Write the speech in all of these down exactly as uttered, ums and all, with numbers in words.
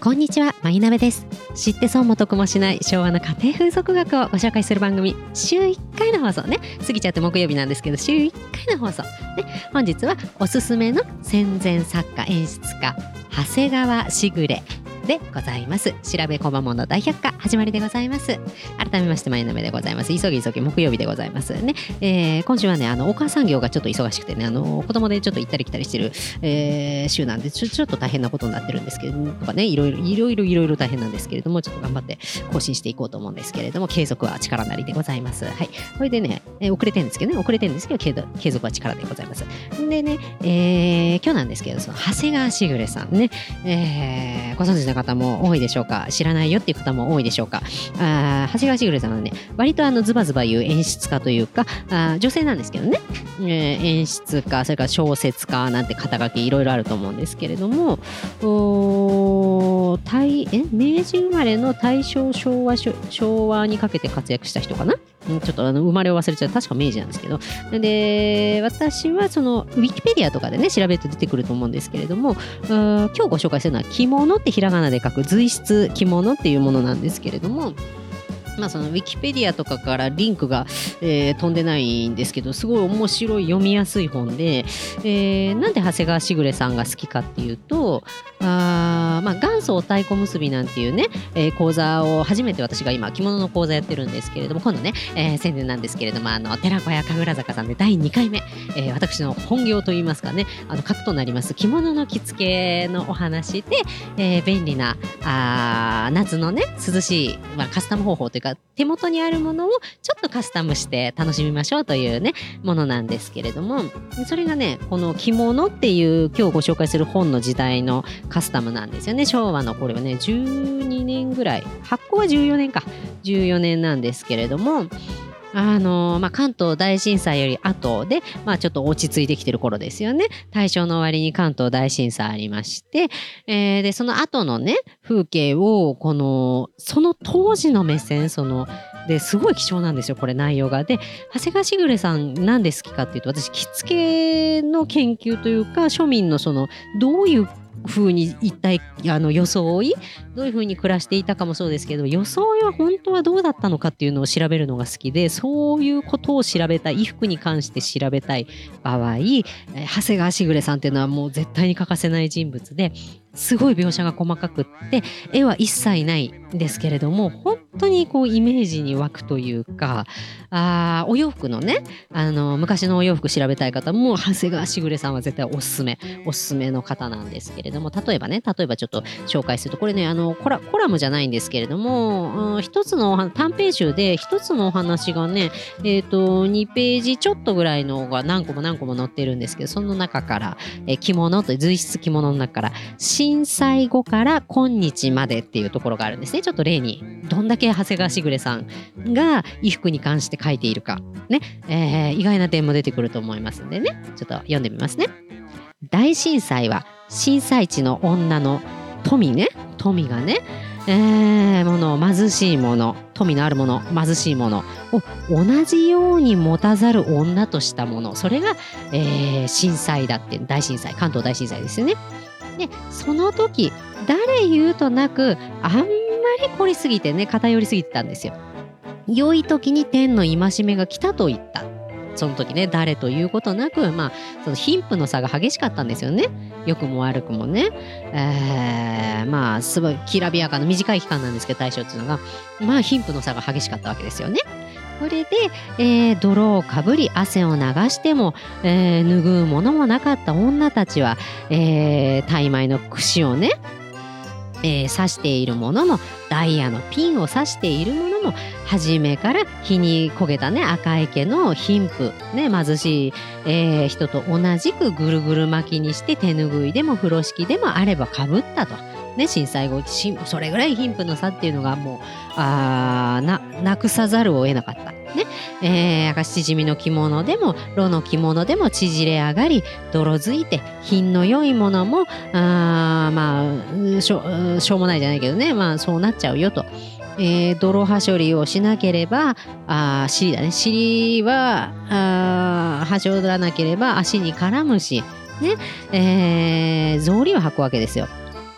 こんにちは、まいなべです。知って損も得もしない昭和の家庭風俗学をご紹介する番組、週いっかいの放送ね。過ぎちゃって木曜日なんですけど、週いっかいの放送、ね、本日はおすすめの戦前作家演出家長谷川しぐれでございます。調べこまもの大百科始まりでございます。改めましてまいなべでございます。急ぎ急ぎ木曜日でございますね。えー、今週はね、あのお母さん業がちょっと忙しくてね、あの子供でちょっと行ったり来たりしてる、えー、週なんでちょちょっと大変なことになってるんですけれども、とかね、いろいろいろいろいろいろ大変なんですけれども、ちょっと頑張って更新していこうと思うんですけれども、継続は力なりでございます。はい。これでね、えー、遅れてるんですけどね、遅れてるんですけど、継続継続は力でございます。でね、えー、今日なんですけど、その長谷川しぐれさんね、えー、ご存知の方も多いでしょうしょうか、知らないよっていう方も多いでしょうか。あ、長谷川しぐれさんはね、割とあのズバズバ言う演出家というか、あ、女性なんですけどね、えー、演出家、それから小説家なんて肩書きいろいろあると思うんですけれども、お大え明治生まれの大正昭和昭和にかけて活躍した人かな。ちょっとあの生まれを忘れちゃう、確か明治なんですけど、で私はそのウィキペディアとかでね調べると出てくると思うんですけれども、今日ご紹介するのは着物ってひらがなで書く随筆着物っていうものなんですけれども、まあそのウィキペディアとかからリンクが、えー、飛んでないんですけど、すごい面白い読みやすい本で、えー、なんで長谷川しぐれさんが好きかっていうと、あまあ元祖お太鼓結びなんていうね、えー、講座を初めて私が今着物の講座やってるんですけれども、今度ね、えー、宣伝なんですけれども、あの寺子屋神楽坂さんでだいにかいめ、えー、私の本業といいますかね、あの核となります着物の着付けのお話で、えー、便利なあ夏のね涼しい、まあ、カスタム方法というか手元にあるものをちょっとカスタムして楽しみましょうというねものなんですけれども、それがねこの着物っていう今日ご紹介する本の時代のカスタムなんですよね。昭和のこれはねじゅうにねんぐらい、発行はじゅうよねんかじゅうよねんなんですけれども、あのーまあ、関東大震災より後で、まあ、ちょっと落ち着いてきてる頃ですよね。大正の終わりに関東大震災ありまして、えー、でその後のね風景をこのその当時の目線そのですごい貴重なんですよこれ内容が。で長谷川しぐれさんなんで好きかっていうと、私着付けの研究というか庶民のそのどういう風に一体あの装いどういう風に暮らしていたかもそうですけど、装いは本当はどうだったのかっていうのを調べるのが好きで、そういうことを調べたい、衣服に関して調べたい場合、長谷川しぐれさんっていうのはもう絶対に欠かせない人物で、すごい描写が細かくって絵は一切ないんですけれども、本当にこうイメージに湧くというか、あお洋服のねあの昔のお洋服調べたい方も長谷川しぐれさんは絶対おすすめおすすめの方なんですけれども、例えばね例えばちょっと紹介すると、これねあのコラ、コラムじゃないんですけれども、うん、一つの短編集で一つのお話がね、えーとにページちょっとぐらいのが何個も何個も載ってるんですけど、その中から、えー、着物という随筆着物の中から震災後から今日までっていうところがあるんですね。ちょっと例にどんだけ長谷川しぐれさんが衣服に関して書いているかね、えー、意外な点も出てくると思いますんでね、ちょっと読んでみますね。大震災は震災地の女の富ね富がね、えー、もの貧しいもの、富のあるもの貧しいものを同じように持たざる女としたもの、それが、えー、震災だって、大震災、関東大震災ですよね。でその時誰言うとなくあんまり凝りすぎてね偏りすぎてたんですよ。良い時に天の戒めが来たと言った。その時ね誰ということなく、まあその貧富の差が激しかったんですよね。良くも悪くもね、えー、まあすごいきらびやかな短い期間なんですけど、大正っていうのがまあ貧富の差が激しかったわけですよね。これで、えー、泥をかぶり汗を流しても、えー、拭うものもなかった女たちは、えー、大枚の櫛をね、えー、刺しているものもダイヤのピンを刺しているものも初めから火に焦げたね赤い毛の貧富、ね、貧しい、えー、人と同じくぐるぐる巻きにして手ぬぐいでも風呂敷でもあればかぶったと。ね、震災後それぐらい貧富の差っていうのがもうあななくさざるを得なかった、ねえー、赤七味の着物でも炉の着物でも縮れ上がり泥づいて品の良いものもあまあしょしょうもないじゃないけどね、まあそうなっちゃうよと。えー、泥は処理をしなければあ尻だね尻はあはしょらなければ足に絡むし、ねえー、草履を履くわけですよ。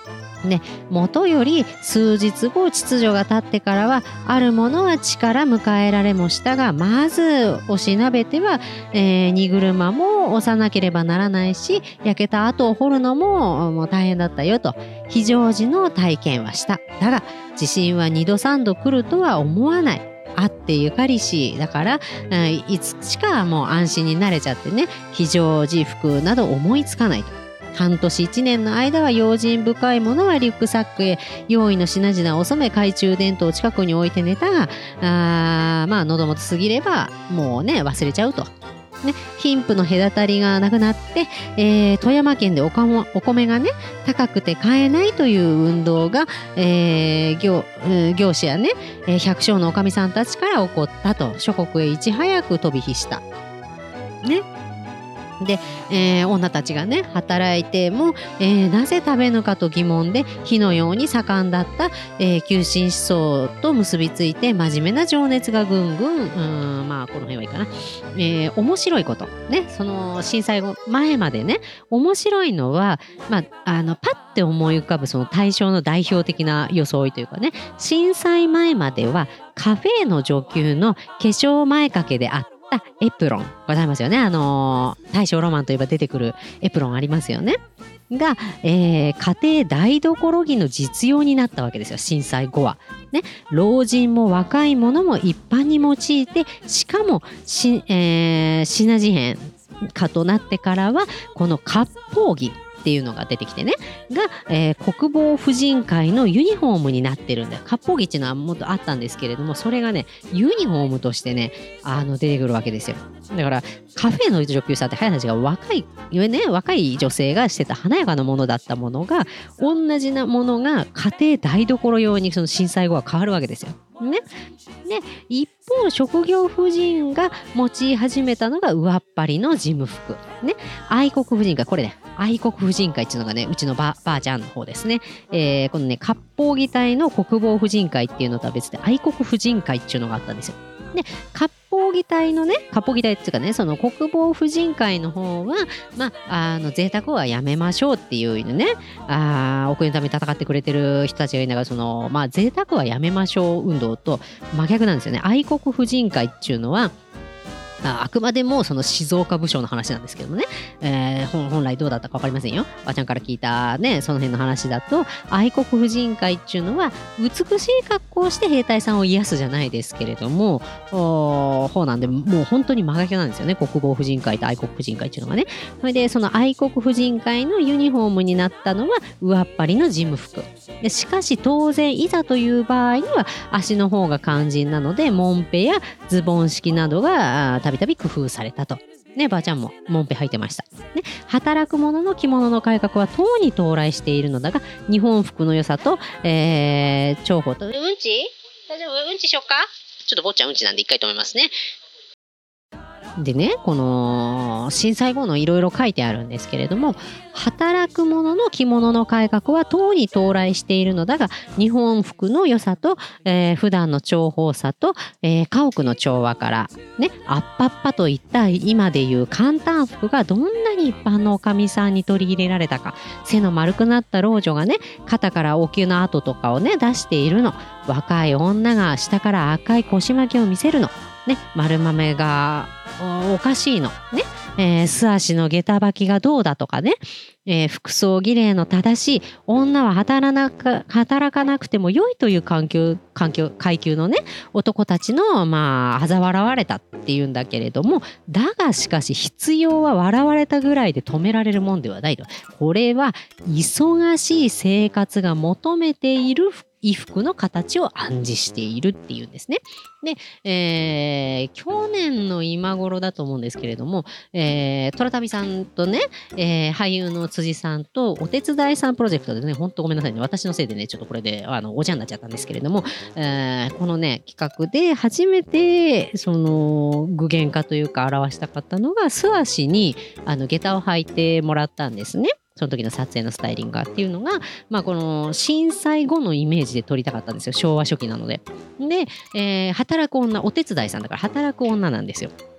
ね、元より数日後秩序が立ってからはあるものは力迎えられもしたが、まずおしなべては、えー、荷車も押さなければならないし、焼けた跡を掘るのももう大変だったよと非常時の体験はした。だが地震は二度三度来るとは思わない。あってゆかりしだから、うん、いつしかもう安心になれちゃってね、非常時服など思いつかないと。半年一年の間は用心深いものはリュックサックへ用意の品々を収め、懐中電灯を近くに置いて寝たが、あまあ喉元過ぎればもうね忘れちゃうと。ね、貧富の隔たりがなくなって、えー、富山県でおかもお米がね高くて買えないという運動が、えー、業, 業者やね百姓のおかみさんたちから起こったと。諸国へいち早く飛び火した。ね。で、えー、女たちがね働いても、えー、なぜ食べぬかと疑問で火のように盛んだった、えー、急進思想と結びついて真面目な情熱がぐんぐん、うん、まあこの辺はいいかな、えー、面白いことね、その震災後前までね面白いのは、まあ、あのパッて思い浮かぶその対象の代表的な装いというかね、震災前まではカフェの女給の化粧前掛けであったエプロンございますよね。あのー、大正ロマンといえば出てくるエプロンありますよね。が、えー、家庭台所着の実用になったわけですよ、震災後は。ね、老人も若い者も一般に用いて、しかもし、えー、品事変化となってからはこの割烹着っていうのが出てきてねが、えー、国防婦人会のユニフォームになってるんだよ。割烹着っていうのはもっとあったんですけれども、それがねユニフォームとしてねあの出てくるわけですよ。だからカフェの女給さんって早い話が若い、ね、若い女性がしてた華やかなものだったものが、同じなものが家庭台所用にその震災後は変わるわけですよ。ね、で一方職業婦人が用い始めたのが上っ張りの事務服、ね、愛国婦人会、これね愛国婦人会っていうのがねうちの ば, ばあちゃんの方ですね、えー、このね割烹着隊の国防婦人会っていうのとは別で愛国婦人会っていうのがあったんですよ。で割烹着隊のね割烹着隊っていうかねその国防婦人会の方はまああの贅沢はやめましょうっていうね、あお国のために戦ってくれてる人たちがいながら、そのまあ贅沢はやめましょう運動と真逆なんですよね。愛国婦人会っていうのはあ, あくまでもその静岡武将の話なんですけどもね、えー、本, 本来どうだったか分かりませんよ。ばあちゃんから聞いたねその辺の話だと、愛国婦人会っていうのは美しい格好をして兵隊さんを癒すじゃないですけれども、ほうなんでもう本当に真逆なんですよね、国防婦人会と愛国婦人会っていうのがね。それでその愛国婦人会のユニフォームになったのは上っ張りの事務服で、しかし当然いざという場合には足の方が肝心なのでモンペやズボン式などがたびたび工夫されたと。ね、ばあちゃんもモンペ履いてました。ね、働く者の着物の改革はとうに到来しているのだが、日本服の良さと、えー、重宝と。うんち大丈夫？うんちしよっか？ちょっと坊ちゃんうんちなんで一回止めますね。でね、この震災後のいろいろ書いてあるんですけれども、働く者の着物の改革はとうに到来しているのだが、日本服の良さと、えー、普段の重宝さと、えー、家屋の調和からね、あっぱっぱといった今でいう簡単服がどんなに一般のおかみさんに取り入れられたか、背の丸くなった老女がね肩からお灸の跡とかをね出しているの、若い女が下から赤い腰巻きを見せるのね、丸豆が お, おかしいのね、えー、素足の下駄履きがどうだとかね、えー、服装儀礼の正しい女は働なか働かなくても良いという環境環境階級のね男たちのまあ嘲笑われたっていうんだけれども、だがしかし必要は笑われたぐらいで止められるもんではないと。これは忙しい生活が求めている衣服の形を暗示しているっていうんですね。で、えー、去年の今頃だと思うんですけれども、えー、虎旅さんとね、えー、俳優の辻さんとお手伝いさんプロジェクトでね、ほんとごめんなさいね、私のせいでねちょっとこれであのおじゃんになっちゃったんですけれども、えー、このね企画で初めてその具現化というか表したかったのが、素足にあの下駄を履いてもらったんですね。その時の撮影のスタイリングがっていうのが、まあ、この震災後のイメージで撮りたかったんですよ、昭和初期なので。で、えー、働く女、お手伝いさんだから働く女なんですよ。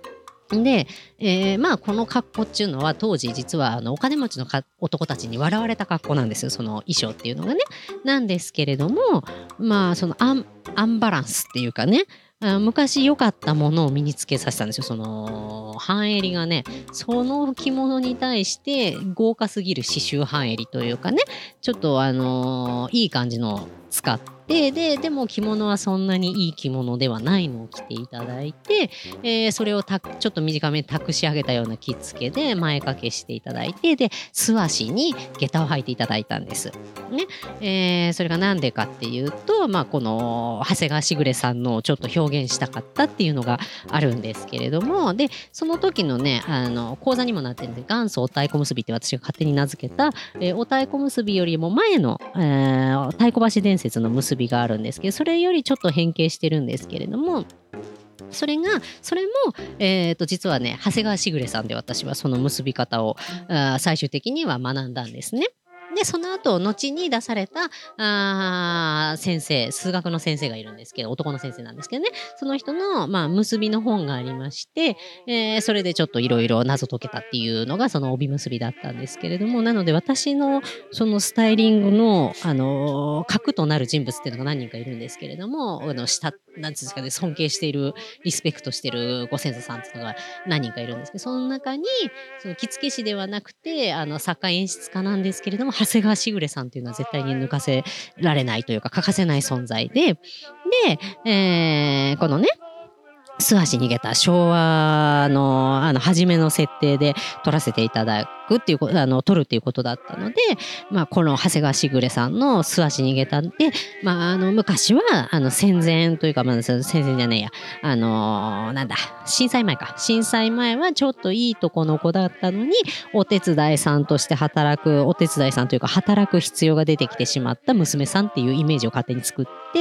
で、えーまあこの格好っていうのは当時実はあのお金持ちのか男たちに笑われた格好なんですよ、その衣装っていうのがね。なんですけれども、まあそのアンアンバランスっていうかね、あ昔良かったものを身につけさせたんですよ。その半襟がね、その着物に対して豪華すぎる刺繍半襟というかね、ちょっとあのーいい感じの使って、ででも着物はそんなにいい着物ではないのを着ていただいて、えーそれをたちょっと短めに託し上げたような着付けで前掛けしていただいて、で素足に下駄を履いていただいたんです。ねえーそれが何でかっていうと、まあ、この長谷川しぐれさんのちょっと表現したかったっていうのがあるんですけれども、でその時のねあの講座にもなってるんで、元祖お太鼓結びって私が勝手に名付けた、えーお太鼓結びよりも前の、えー太鼓橋伝説の結びがあるんですけど、それよりちょっと変形してるんですけれども、それがそれも、えー、と実はね長谷川しぐれさんで、私はその結び方をあー最終的には学んだんですね。でその後後に出されたあー先生、数学の先生がいるんですけど、男の先生なんですけどね、その人の、まあ、結びの本がありまして、えーそれでちょっといろいろ謎解けたっていうのがその帯結びだったんですけれども、なので私のそのスタイリングの、あのー核となる人物っていうのが何人かいるんですけれども、あの下なんていうんですかね、尊敬しているリスペクトしているご先祖さんっていうのが何人かいるんですけど、その中にその着付け師ではなくてあの作家演出家なんですけれども、長谷川しぐれさんっていうのは絶対に抜かせられないというか欠かせない存在で、で、えーこのね素足逃げた昭和のあの初めの設定で撮らせていただくっていうことあの撮るっていうことだったので、まあ、この長谷川しぐれさんの素足逃げたんで、まあ、あの昔はあの戦前というか、まあ、戦前じゃねえやあのーなんだ震災前か震災前はちょっといいとこの子だったのに、お手伝いさんとして働くお手伝いさんというか働く必要が出てきてしまった娘さんっていうイメージを勝手に作って、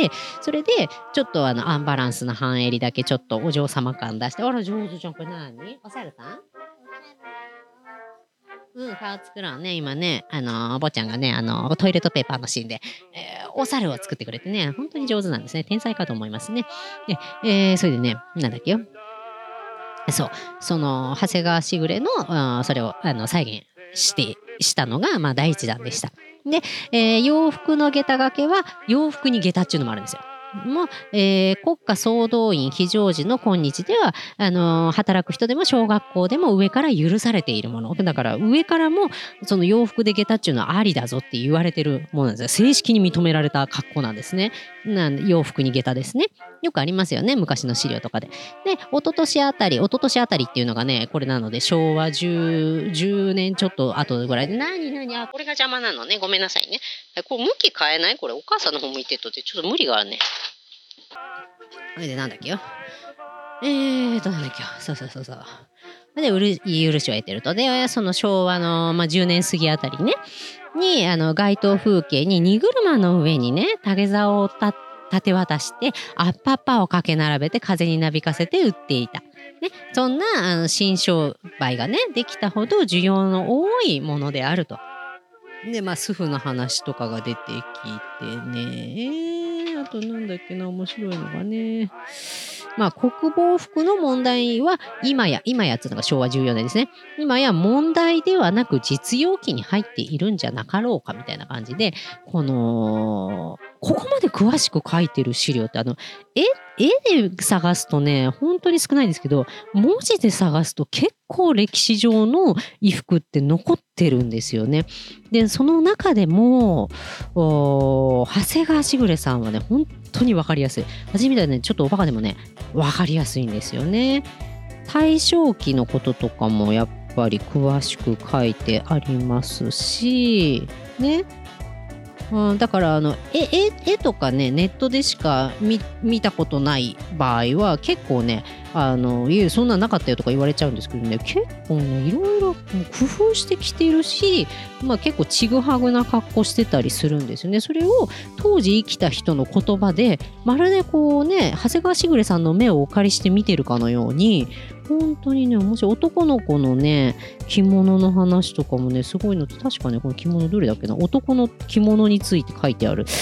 それでちょっとあのアンバランスな半襟だけちょっとお嬢様感出して、あら上手じゃん、これ何お猿さん。うん、顔作ろうね。今ね、あのー、坊ちゃんがね、あのートイレットペーパーのシーンで、えーお猿を作ってくれてね、本当に上手なんですね。天才かと思いますね。で、えーそれでね、なんだっけよ。そう、その、長谷川しぐれの、あーそれを、あの、再現して、したのが、まあ、第一弾でした。で、えー洋服の下駄掛けは、洋服に下駄っていうのもあるんですよ。もう、えー国家総動員非常時の今日ではあのー働く人でも小学校でも上から許されているものだから、上からもその洋服で下駄っていうのはありだぞって言われてるものなんですよ。正式に認められた格好なんですね。なん洋服に下駄ですね。よくありますよね、昔の資料とかで。で一昨年あたり一昨年あたりっていうのがね、これなので昭和じゅう、じゅうねんちょっと後ぐらいで、何何あこれが邪魔なのね、ごめんなさいね。これ向き変えない？これお母さんの方向いてるとってちょっと無理があるね。それでなんだっけよ。えーと、なんだっけよ。そうそうそうそう。で、うる、許しを得てると。で、その昭和の、まあ、じゅうねん過ぎあたりね、に、あの、街頭風景に荷車の上にね、竹竿をた立て渡して、アッパッパをかけ並べて風になびかせて売っていた。ね、そんなあの新商売がね、できたほど需要の多いものであると。で、まあ、主婦の話とかが出てきてね。えー、あとなんだっけな、面白いのがね。まあ、国防服の問題は、今や、今やっていうのが昭和じゅうよねんですね。今や問題ではなく実用機に入っているんじゃなかろうかみたいな感じで、この、ここまで詳しく書いてる資料って、あの、絵、絵で探すとね、本当に少ないんですけど、文字で探すと結構歴史上の衣服って残ってるんですよね。で、その中でも、お長谷川しぐれさんはね、本当に分かりやすい。私みたいなね、ちょっとおバカでもね、分かりやすいんですよね。大正期のこととかもやっぱり詳しく書いてありますし、ね。うん、だからあの絵、絵、絵とかね、ネットでしか 見, 見たことない場合は結構ね、あのいやそんなんなかったよとか言われちゃうんですけどね、結構ねいろいろ工夫してきてるし、まあ、結構ちぐはぐな格好してたりするんですよね。それを当時生きた人の言葉でまるでこうね、長谷川しぐれさんの目をお借りして見てるかのように、本当にね面白い。男の子のね着物の話とかもねすごいのって、確かねこの着物どれだっけな、男の着物について書いてある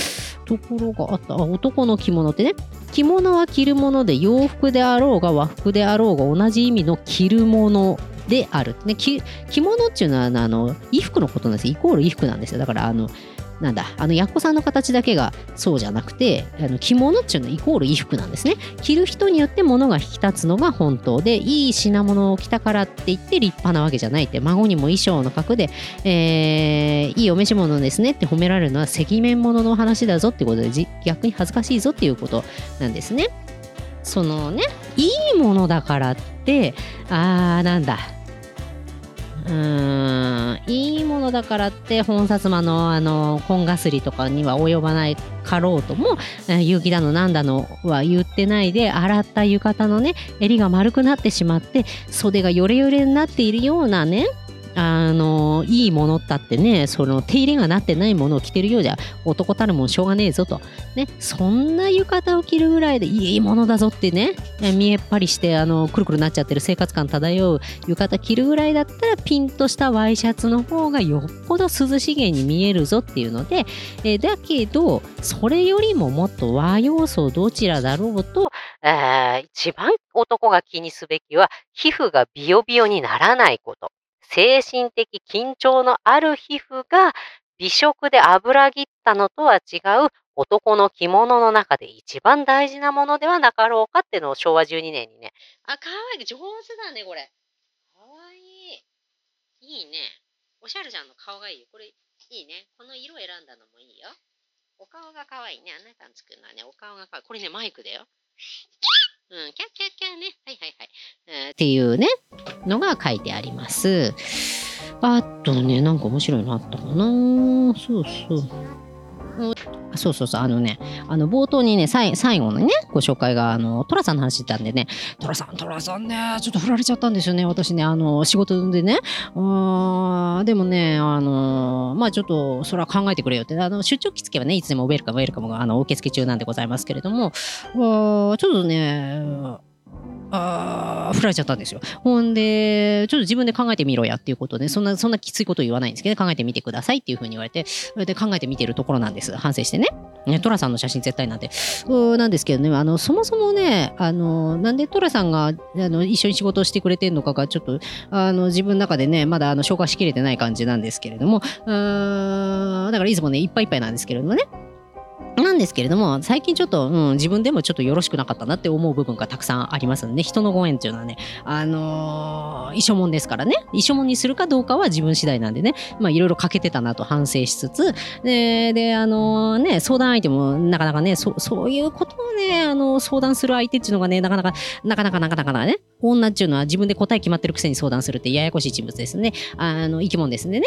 ところがあった。あ、男の着物ってね、着物は着るもので、洋服であろうが和服であろうが同じ意味の着るものである、ね、着, 着物っていうのはあの衣服のことなんですよ。イコール衣服なんですよ。だからあのなんだあのやっこさんの形だけがそうじゃなくて、あの着物っていうのはイコール衣服なんですね。着る人によって物が引き立つのが本当で、いい品物を着たからって言って立派なわけじゃないって、孫にも衣装の格で、えー、いいお召し物ですねって褒められるのは赤面物の話だぞってことで、逆に恥ずかしいぞっていうことなんですね。そのね、いいものだからってあーなんだうーんいいものだからって本薩摩のあの紺がすりとかには及ばないかろうとも、結城だのなんだのは言ってないで、洗った浴衣のね襟が丸くなってしまって袖がヨレヨレになっているようなね、あのいいものだってね、その手入れがなってないものを着てるようじゃ男たるもんしょうがねえぞとね、そんな浴衣を着るぐらいでいいものだぞってね、見えっぱりしてあのくるくるなっちゃってる生活感漂う浴衣着るぐらいだったら、ピンとしたワイシャツの方がよっぽど涼しげに見えるぞっていうので、えだけどそれよりももっと和要素どちらだろうと、えー一番男が気にすべきは皮膚がビヨビヨにならないこと。精神的緊張のある皮膚が美食で油ぎったのとは違う男の着物の中で一番大事なものではなかろうかっていうのをしょうわじゅうにねんにね。あ、かわいい。上手だね、これ。かわいい。いいね。おしゃれちゃんの顔がいいよ。これいいね。この色選んだのもいいよ。お顔がかわいいね。あなたの作るのはね、お顔がかわいい。これね、マイクだよ。うん、キャッキャッキャね。はいはいはい。えーっていうね、のが書いてあります。あとね、なんか面白いのあったかな。そうそう。そうそうそう、あのね、あの冒頭にね、最後のね、ご紹介が、あの、トラさんの話してたんでね、トラさん、トラさんね、ちょっと振られちゃったんですよね、私ね、あの、仕事でね、あでもね、あの、まあちょっと、それは考えてくれよって、あの、出張着付けはね、いつでもウェルカム、ウェルカムが、あの、お受付中なんでございますけれども、ちょっとね、あ振られちゃったんですよ。ほんで、ちょっと自分で考えてみろやっていうことで、そんな、そんなきついこと言わないんですけど、考えてみてくださいっていうふうに言われて、それで考えてみてるところなんです。反省してね。ね、トラさんの写真絶対なんて。うなんですけどね、あの、そもそもね、あの、なんでトラさんが、あの、一緒に仕事をしてくれてるのかが、ちょっと、あの、自分の中でね、まだ、あの、消化しきれてない感じなんですけれども、うーん、だからいつもね、いっぱいいっぱいなんですけれどもね。なんですけれども、最近ちょっと、うん、自分でもちょっとよろしくなかったなって思う部分がたくさんありますので、ね、人のご縁っていうのはね、あのー、一緒もんですからね、一緒もんにするかどうかは自分次第なんでね、まあいろいろ欠けてたなと反省しつつ、で、であのー、ね、相談相手もなかなかね、そそういうことをね、あのー、相談する相手っていうのがね、なかなか、なかなかなかなかね、女っていうのは自分で答え決まってるくせに相談するってややこしい人物ですね。あの、生き物ですんでね。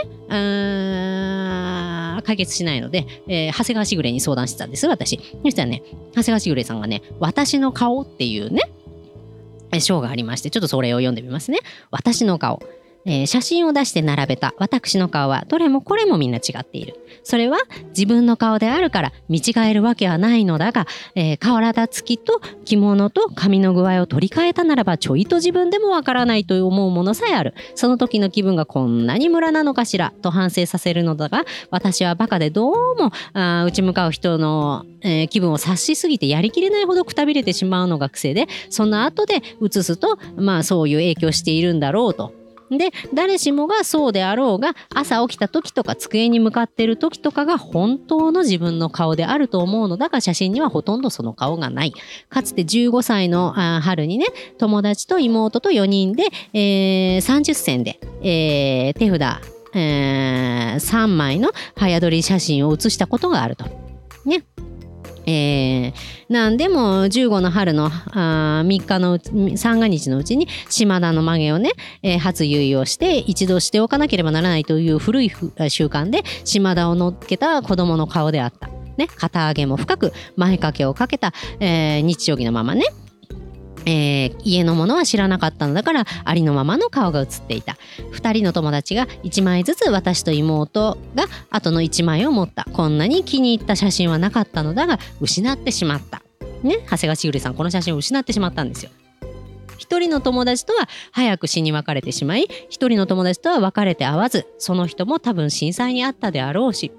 あ解決しないので、えー、長谷川しぐれに相談してたんです、私。そしたらね、長谷川しぐれさんがね、私の顔っていうね、章がありまして、ちょっとそれを読んでみますね。私の顔。えー、写真を出して並べた私の顔はどれもこれもみんな違っている。それは自分の顔であるから見違えるわけはないのだが、えー、体つきと着物と髪の具合を取り替えたならばちょいと自分でもわからないと思うものさえある。その時の気分がこんなにムラなのかしらと反省させるのだが、私はバカでどうもあ打ち向かう人の、えー、気分を察しすぎてやりきれないほどくたびれてしまうのが癖で、その後で映すとまあそういう影響しているんだろうと。で、誰しもがそうであろうが、朝起きた時とか机に向かってる時とかが本当の自分の顔であると思うのだが、写真にはほとんどその顔がない。かつてじゅうごさいの春にね、友達と妹とよにんで、えー、さんじゅっせんで、えー、手札、えー、さんまいの早撮り写真を写したことがあると。ね。えー、なんでもじゅうごの春のあみっかのうち三が日のうちに島田の曲げをね、えー、初結をして一度しておかなければならないという古い習慣で島田を乗っけた子供の顔であった。ね、肩上げも深く前掛けをかけた、えー、日常着のままね。えー、家のものは知らなかったのだからありのままの顔が写っていた。二人の友達が一枚ずつ私と妹が後の一枚を持った。こんなに気に入った写真はなかったのだが失ってしまった。ね、長谷川しぐれさんこの写真を失ってしまったんですよ。一人の友達とは早く死に別れてしまい、一人の友達とは別れて会わず、その人も多分震災にあったであろうし、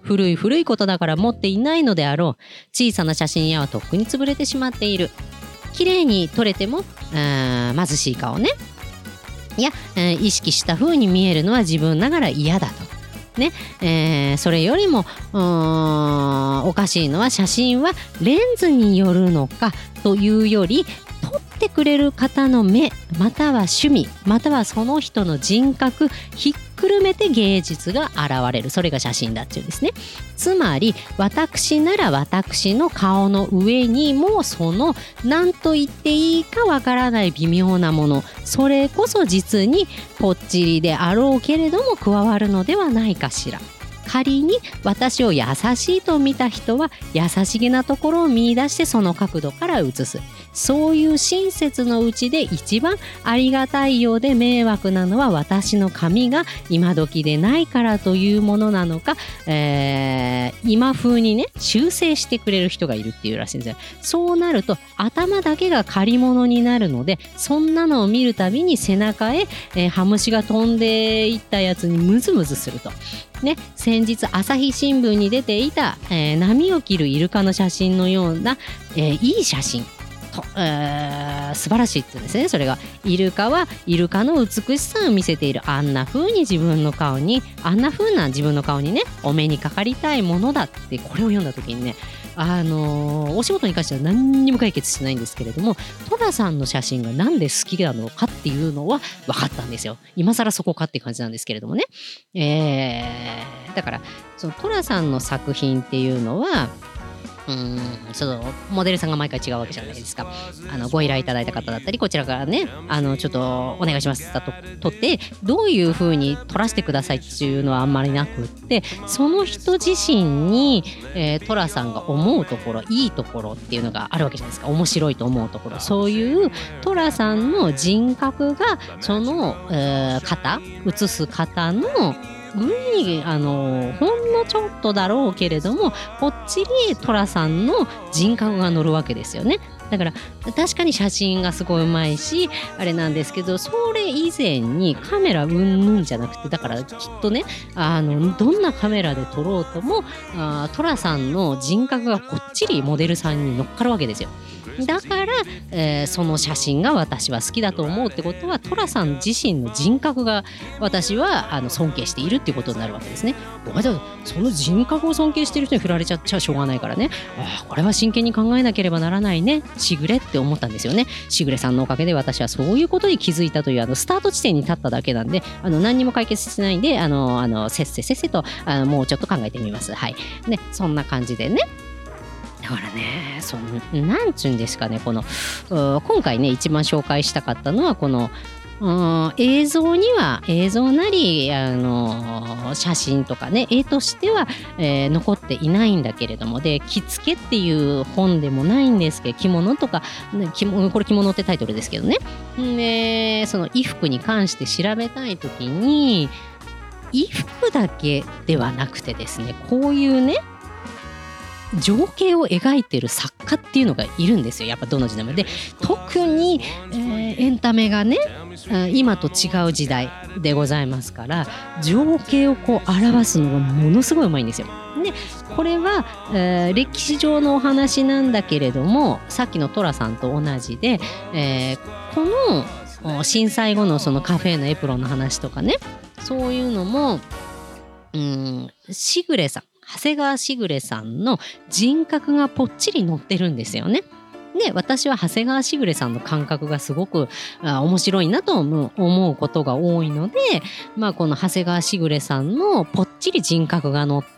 古い古いことだから持っていないのであろう小さな写真やはとっくに潰れてしまっている。綺麗に撮れても貧しい顔ね、いや、えー、意識した風に見えるのは自分ながら嫌だとね、えー、それよりもうーんおかしいのは写真はレンズによるのかというより撮ってくれる方の目または趣味またはその人の人格ひっくるめて芸術が現れる、それが写真だっていうんですね。つまり私なら私の顔の上にもその何と言っていいかわからない微妙なもの、それこそ実にぽっちりであろうけれども加わるのではないかしら。仮に私を優しいと見た人は優しげなところを見出してその角度から写す。そういう親切のうちで一番ありがたいようで迷惑なのは私の髪が今時でないからというものなのか、えー、今風にね修正してくれる人がいるっていうらしいんですよ。そうなると頭だけが借り物になるので、そんなのを見るたびに背中へ、えー、ハムシが飛んでいったやつにムズムズするとね、先日朝日新聞に出ていた、えー、波を切るイルカの写真のような、えー、いい写真と、えー、素晴らしいって言うんですね。それがイルカはイルカの美しさを見せている、あんな風に自分の顔にあんな風な自分の顔にねお目にかかりたいものだって、これを読んだ時にねあのー、お仕事に関しては何にも解決してないんですけれども、戸田さんの写真がなんで好きなのかっていうのは分かったんですよ。今更そこかっていう感じなんですけれどもね、えー、だからその戸田さんの作品っていうのはうーんそのモデルさんが毎回違うわけじゃないですか。あのご依頼いただいた方だったりこちらからねあのちょっとお願いしますだと撮ってどういう風に撮らせてくださいっていうのはあんまりなくって、その人自身に、えー、寅さんが思うところいいところっていうのがあるわけじゃないですか。面白いと思うところ、そういう寅さんの人格がその、えー、方写す方の上にあのほんのちょっとだろうけれどもこっちに寅さんの人格が乗るわけですよね。だから確かに写真がすごいうまいしあれなんですけど、それ以前にカメラうんぬんじゃなくて、だからきっとねあのどんなカメラで撮ろうともあ寅さんの人格がこっちりモデルさんに乗っかるわけですよ。だから、えー、その写真が私は好きだと思うってことは寅さん自身の人格が私はあの尊敬しているっていうことになるわけですね。その人格を尊敬している人に振られちゃっちゃしょうがないからね、あこれは真剣に考えなければならないねしぐれって思ったんですよね。しぐれさんのおかげで私はそういうことに気づいたというあのスタート地点に立っただけなんで、あの何にも解決してないんであのあのせっせせっせとあのもうちょっと考えてみます。はいね、そんな感じでね。だからね、そのなんちゅうんですかね、この今回ね一番紹介したかったのはこのうん映像には映像なりあの写真とかね絵としては、えー、残っていないんだけれども、で着付けっていう本でもないんですけど着物とか、ね、着物これ着物ってタイトルですけどね、でその衣服に関して調べたいときに衣服だけではなくてですね、こういうね情景を描いてる作家っていうのがいるんですよ。やっぱどの時代もで特に、えー、エンタメがね今と違う時代でございますから情景をこう表すのがものすごいうまいんですよ。でこれは、えー、歴史上のお話なんだけれどもさっきの寅さんと同じで、えー、この震災後のそのカフェのエプロンの話とかねそういうのもうんしぐれさん長谷川しぐれさんの人格がぽっちり乗ってるんですよね。で私は長谷川しぐれさんの感覚がすごくあ面白いなと思う、思うことが多いので、まあ、この長谷川しぐれさんのぽっちり人格が乗った、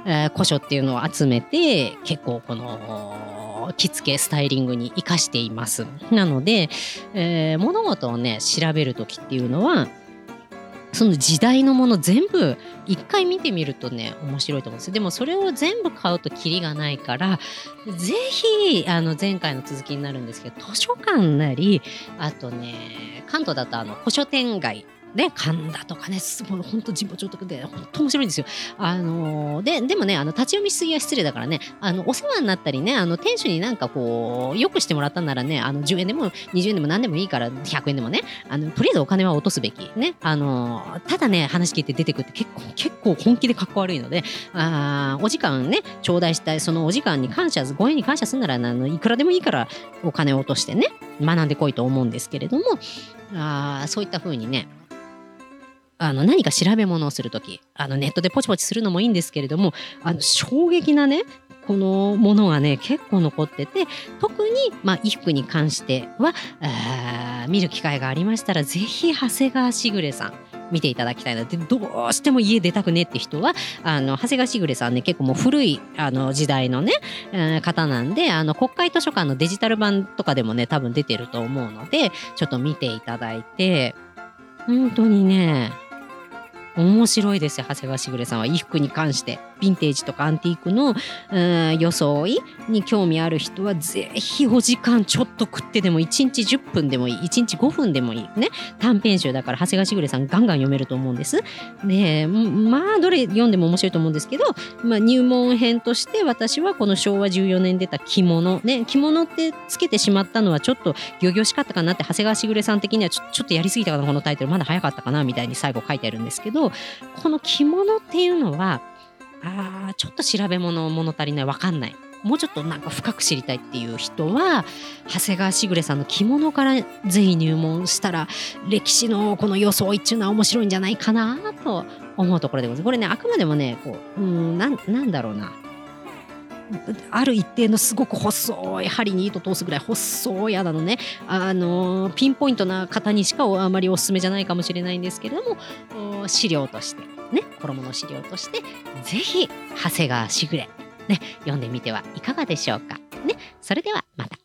えー、古書っていうのを集めて結構この着付けスタイリングに生かしています。なので、えー、物事をね調べるときっていうのはその時代のもの全部一回見てみるとね面白いと思うんですよ。でもそれを全部買うとキリがないからぜひあの前回の続きになるんですけど図書館なりあとね関東だとあの古書店街ね、神田とかね、すごい本当神保町とかで本当面白いんですよ。あのーででもね、あの立ち読みしすぎは失礼だからね、あのお世話になったりね、あの店主になんかこうよくしてもらったんならね、あのじゅうえんでもにじゅうえんでも何でもいいからひゃくえんでもね、あのとりあえずお金は落とすべきね。あのーただね、話聞いて出てくって結構結構本気でかっこ悪いので、あーお時間ね頂戴したい、そのお時間に感謝、ご縁に感謝するなら、あのいくらでもいいからお金を落としてね、学んでこいと思うんですけれども、あーそういった風にね、あの何か調べ物をするとき、あのネットでポチポチするのもいいんですけれども、あの衝撃なね、このものがね、結構残ってて、特に、まあ、衣服に関しては、あー見る機会がありましたら、ぜひ長谷川しぐれさん、見ていただきたいなって、どうしても家出たくねって人は、あの長谷川しぐれさんね、結構もう古いあの時代のね、えー方なんで、あの国会図書館のデジタル版とかでもね、多分出てると思うので、ちょっと見ていただいて、本当にね、面白いですよ、長谷川しぐれさんは。衣服に関して、ヴィンテージとかアンティークの、うん、装いに興味ある人は、ぜひお時間ちょっと食ってでも、いちにちじゅっぷんでもいい、いちにちごふんでもいい。ね。短編集だから、長谷川しぐれさんガンガン読めると思うんです。で、まあ、どれ読んでも面白いと思うんですけど、まあ、入門編として、私はこのしょうわじゅうよねん出た着物。ね、着物ってつけてしまったのは、ちょっと仰々しかったかなって、長谷川しぐれさん的にはちょ、ちょっとやりすぎたかな、このタイトル。まだ早かったかな、みたいに最後書いてあるんですけど、この着物っていうのは、あーちょっと調べ物物足りない、わかんない、もうちょっとなんか深く知りたいっていう人は、長谷川しぐれさんの着物からぜひ入門したら、歴史のこの装いっていうのは面白いんじゃないかなと思うところでございます。これね、あくまでもね、こう、うーん、なん、なんだろうな。ある一定のすごく細い針に糸通すぐらい細い穴のね、あのーピンポイントな方にしかあまりおすすめじゃないかもしれないんですけれども、お資料としてね、衣の資料としてぜひ長谷川しぐれね、読んでみてはいかがでしょうかね。それではまた。